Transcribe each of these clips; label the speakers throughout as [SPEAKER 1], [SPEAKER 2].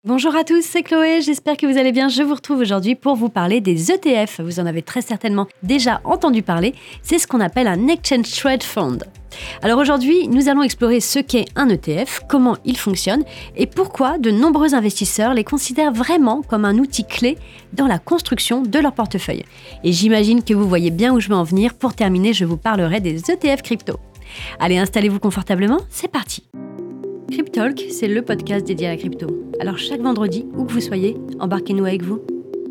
[SPEAKER 1] Bonjour à tous, c'est Chloé, j'espère que vous allez bien. Je vous retrouve aujourd'hui pour vous parler des ETF. Vous en avez très certainement déjà entendu parler. C'est ce qu'on appelle un Exchange Traded Fund. Alors aujourd'hui, nous allons explorer ce qu'est un ETF, comment il fonctionne et pourquoi de nombreux investisseurs les considèrent vraiment comme un outil clé dans la construction de leur portefeuille. Et j'imagine que vous voyez bien où je veux en venir. Pour terminer, je vous parlerai des ETF crypto. Allez, installez-vous confortablement, c'est parti. Cryptalk, c'est le podcast dédié à la crypto. Alors chaque vendredi, où que vous soyez, embarquez-nous avec vous.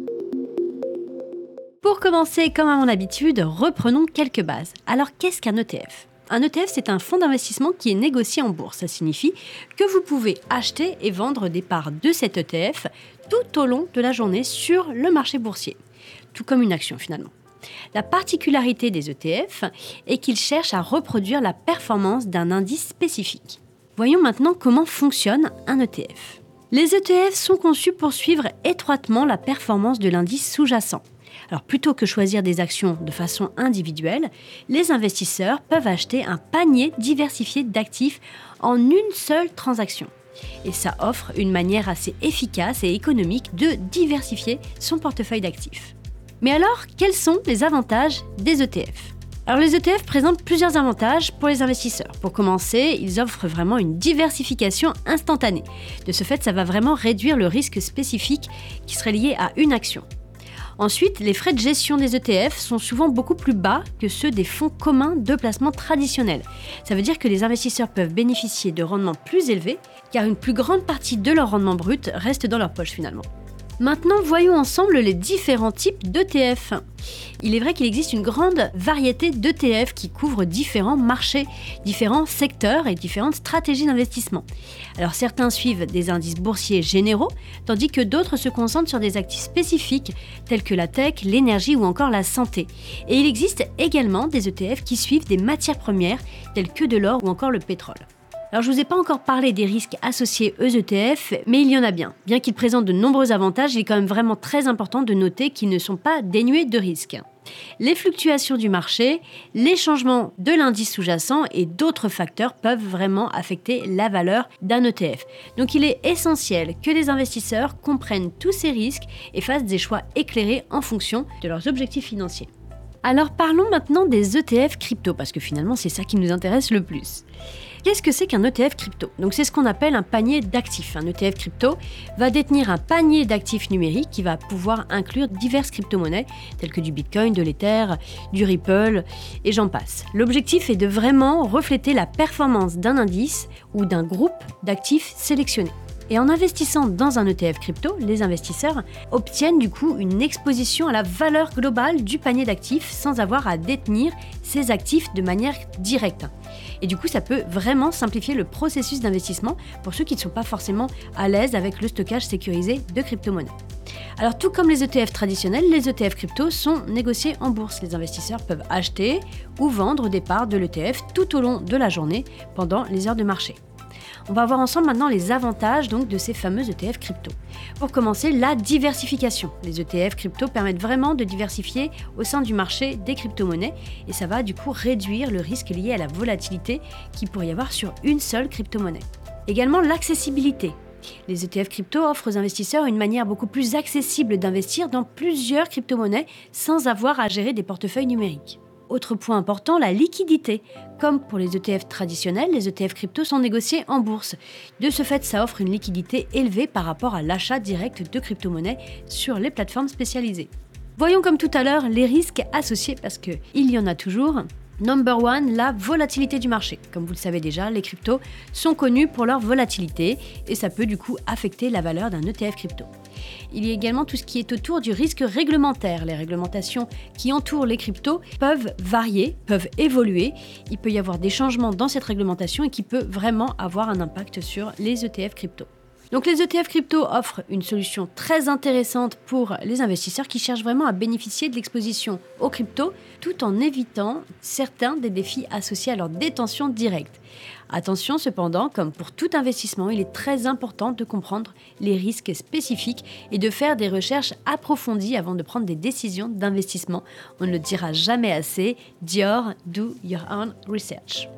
[SPEAKER 1] Pour commencer, comme à mon habitude, reprenons quelques bases. Alors qu'est-ce qu'un ETF ? Un ETF, c'est un fonds d'investissement qui est négocié en bourse. Ça signifie que vous pouvez acheter et vendre des parts de cet ETF tout au long de la journée sur le marché boursier. Tout comme une action finalement. La particularité des ETF est qu'ils cherchent à reproduire la performance d'un indice spécifique. Voyons maintenant comment fonctionne un ETF. Les ETF sont conçus pour suivre étroitement la performance de l'indice sous-jacent. Alors plutôt que choisir des actions de façon individuelle, les investisseurs peuvent acheter un panier diversifié d'actifs en une seule transaction. Et ça offre une manière assez efficace et économique de diversifier son portefeuille d'actifs. Mais alors, quels sont les avantages des ETF ? Alors les ETF présentent plusieurs avantages pour les investisseurs. Pour commencer, ils offrent vraiment une diversification instantanée. De ce fait, ça va vraiment réduire le risque spécifique qui serait lié à une action. Ensuite, les frais de gestion des ETF sont souvent beaucoup plus bas que ceux des fonds communs de placement traditionnels. Ça veut dire que les investisseurs peuvent bénéficier de rendements plus élevés, car une plus grande partie de leur rendement brut reste dans leur poche finalement. Maintenant, voyons ensemble les différents types d'ETF. Il est vrai qu'il existe une grande variété d'ETF qui couvrent différents marchés, différents secteurs et différentes stratégies d'investissement. Alors certains suivent des indices boursiers généraux, tandis que d'autres se concentrent sur des actifs spécifiques tels que la tech, l'énergie ou encore la santé. Et il existe également des ETF qui suivent des matières premières telles que de l'or ou encore le pétrole. Alors je ne vous ai pas encore parlé des risques associés aux ETF, mais il y en a bien. Bien qu'ils présentent de nombreux avantages, il est quand même vraiment très important de noter qu'ils ne sont pas dénués de risques. Les fluctuations du marché, les changements de l'indice sous-jacent et d'autres facteurs peuvent vraiment affecter la valeur d'un ETF. Donc il est essentiel que les investisseurs comprennent tous ces risques et fassent des choix éclairés en fonction de leurs objectifs financiers. Alors parlons maintenant des ETF crypto, parce que finalement c'est ça qui nous intéresse le plus. Qu'est-ce que c'est qu'un ETF crypto ? Donc c'est ce qu'on appelle un panier d'actifs. Un ETF crypto va détenir un panier d'actifs numériques qui va pouvoir inclure diverses crypto-monnaies, telles que du Bitcoin, de l'Ether, du Ripple, et j'en passe. L'objectif est de vraiment refléter la performance d'un indice ou d'un groupe d'actifs sélectionnés. Et en investissant dans un ETF crypto, les investisseurs obtiennent du coup une exposition à la valeur globale du panier d'actifs sans avoir à détenir ces actifs de manière directe. Et du coup, ça peut vraiment simplifier le processus d'investissement pour ceux qui ne sont pas forcément à l'aise avec le stockage sécurisé de crypto-monnaies. Alors tout comme les ETF traditionnels, les ETF crypto sont négociés en bourse. Les investisseurs peuvent acheter ou vendre des parts de l'ETF tout au long de la journée pendant les heures de marché. On va voir ensemble maintenant les avantages donc, de ces fameux ETF crypto. Pour commencer, la diversification. Les ETF crypto permettent vraiment de diversifier au sein du marché des crypto-monnaies et ça va du coup réduire le risque lié à la volatilité qu'il pourrait y avoir sur une seule crypto-monnaie. Également l'accessibilité. Les ETF crypto offrent aux investisseurs une manière beaucoup plus accessible d'investir dans plusieurs crypto-monnaies sans avoir à gérer des portefeuilles numériques. Autre point important, la liquidité. Comme pour les ETF traditionnels, les ETF crypto sont négociés en bourse. De ce fait, ça offre une liquidité élevée par rapport à l'achat direct de crypto-monnaies sur les plateformes spécialisées. Voyons comme tout à l'heure les risques associés parce qu'il y en a toujours. Number one, la volatilité du marché. Comme vous le savez déjà, les cryptos sont connus pour leur volatilité et ça peut du coup affecter la valeur d'un ETF crypto. Il y a également tout ce qui est autour du risque réglementaire. Les réglementations qui entourent les cryptos peuvent varier, peuvent évoluer. Il peut y avoir des changements dans cette réglementation et qui peut vraiment avoir un impact sur les ETF crypto. Donc les ETF crypto offrent une solution très intéressante pour les investisseurs qui cherchent vraiment à bénéficier de l'exposition aux cryptos tout en évitant certains des défis associés à leur détention directe. Attention cependant, comme pour tout investissement, il est très important de comprendre les risques spécifiques et de faire des recherches approfondies avant de prendre des décisions d'investissement. On ne le dira jamais assez, Dior, do your own research.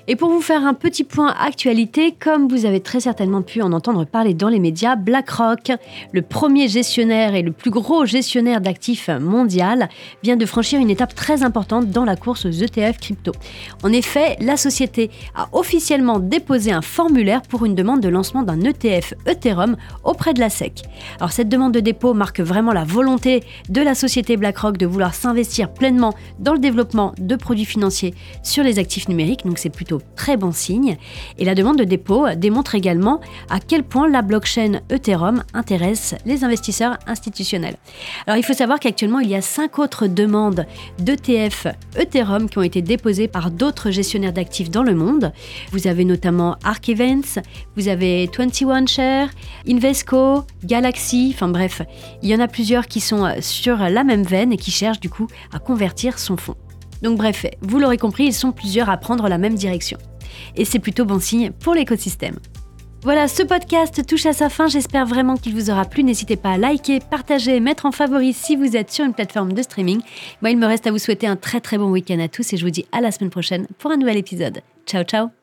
[SPEAKER 1] Et pour vous faire un petit point actualité, comme vous avez très certainement pu en entendre parler dans les médias, BlackRock, le premier gestionnaire et le plus gros gestionnaire d'actifs mondial, vient de franchir une étape très importante dans la course aux ETF crypto. En effet, la société a officiellement déposé un formulaire pour une demande de lancement d'un ETF Ethereum auprès de la SEC. Alors cette demande de dépôt marque vraiment la volonté de la société BlackRock de vouloir s'investir pleinement dans le développement de produits financiers sur les actifs numériques, donc c'est plutôt très bon signe. Et la demande de dépôt démontre également à quel point la blockchain Ethereum intéresse les investisseurs institutionnels. Alors il faut savoir qu'actuellement il y a 5 autres demandes d'ETF Ethereum qui ont été déposées par d'autres gestionnaires d'actifs dans le monde. Vous avez notamment Ark Events, vous avez 21Shares, Invesco, Galaxy, enfin bref, il y en a plusieurs qui sont sur la même veine et qui cherchent du coup à convertir son fonds. Donc bref, vous l'aurez compris, ils sont plusieurs à prendre la même direction. Et c'est plutôt bon signe pour l'écosystème. Voilà, ce podcast touche à sa fin, j'espère vraiment qu'il vous aura plu. N'hésitez pas à liker, partager, mettre en favori si vous êtes sur une plateforme de streaming. Moi, il me reste à vous souhaiter un très très bon week-end à tous et je vous dis à la semaine prochaine pour un nouvel épisode. Ciao ciao.